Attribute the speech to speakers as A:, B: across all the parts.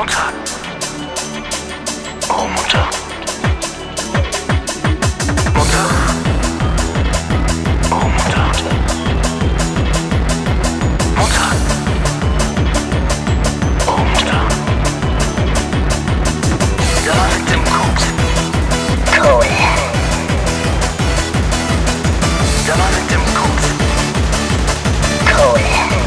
A: Mutter. Oh, Mutter. Mutter. Oh, Mutter. Mutter. Oh, Mutter. Da mit dem Koks.
B: Cool.
A: Da mit dem Koks.
B: Cool.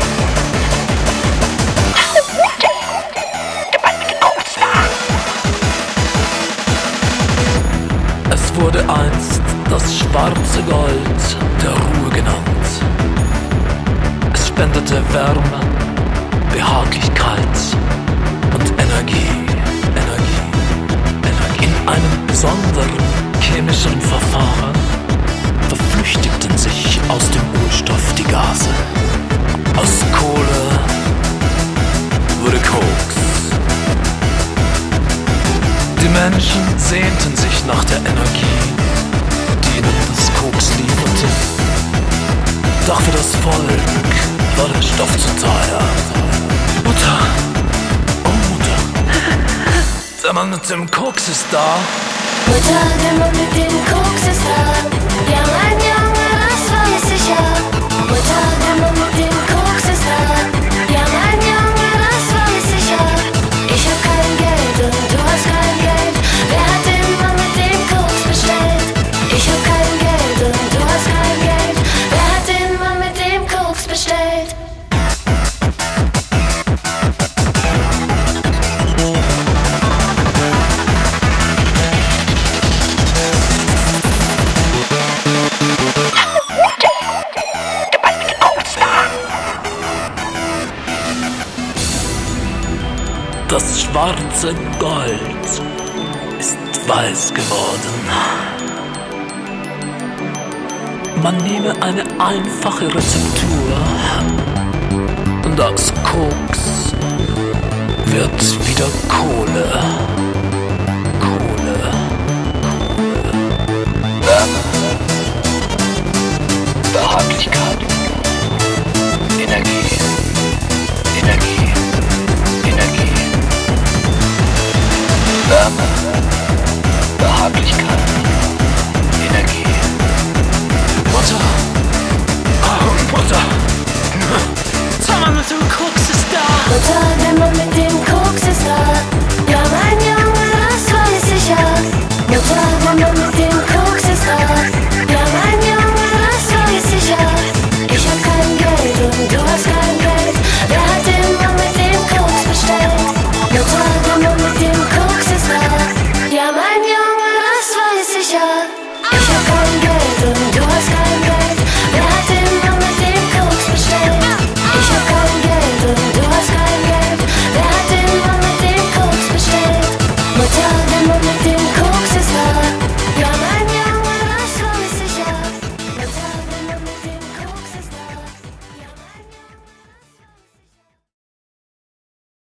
C: Es wurde einst das schwarze Gold der Ruhe genannt. Es spendete Wärme, Behaglichkeit und Energie. In einem besonderen chemischen Verfahren verflüchtigten sich aus dem Urstoff die Gase. Aus Kohle wurde Koks. Die Menschen sehnten sich nach der Energie, die ihnen das Koks lieferte. Doch für das Volk war der Stoff zu teuer. Mutter, oh Mutter, der Mann mit dem Koks ist da.
D: Mutter, der Mann mit dem Koks ist da. Ja, mein Junge, das weiß ich ja. Mutter, der Mann mit dem Koks ist da. Ja, mein Junge, das weiß ich ja. Ich hab kein Geld und du hast kein Geld. Wer hat den Mann mit dem Koks bestellt? Ich hab kein Geld und du hast kein Geld. Wer hat den Mann mit dem Koks bestellt?
C: Das schwarze Gold ist weiß geworden. Man nehme eine einfache Rezeptur und aus Koks wird wieder Kohle.